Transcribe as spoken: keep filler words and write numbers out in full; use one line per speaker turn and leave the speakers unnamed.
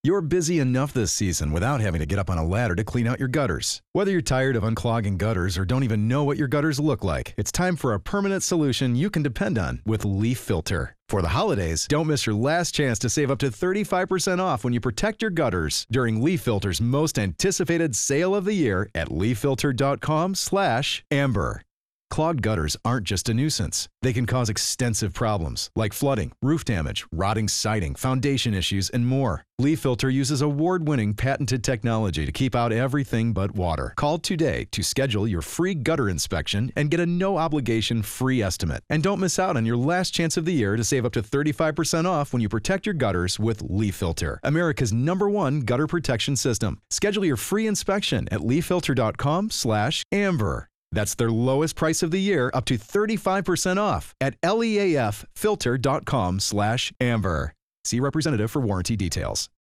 You're busy enough this season without having to get up on a ladder to clean out your gutters. Whether you're tired of unclogging gutters or don't even know what your gutters look like, it's time for a permanent solution you can depend on with Leaf Filter. For the holidays, don't miss your last chance to save up to thirty-five percent off when you protect your gutters during Leaf Filter's most anticipated sale of the year at leaf filter dot com slash amber. Clogged gutters aren't just a nuisance. They can cause extensive problems like flooding, roof damage, rotting siding, foundation issues, and more. Leaf Filter uses award-winning patented technology to keep out everything but water. Call today to schedule your free gutter inspection and get a no-obligation free estimate. And don't miss out on your last chance of the year to save up to thirty-five percent off when you protect your gutters with Leaf Filter, America's number one gutter protection system. Schedule your free inspection at leaf filter dot com slash amber. That's their lowest price of the year, up to thirty-five percent off at leaf filter dot com slash amber. See representative for warranty details.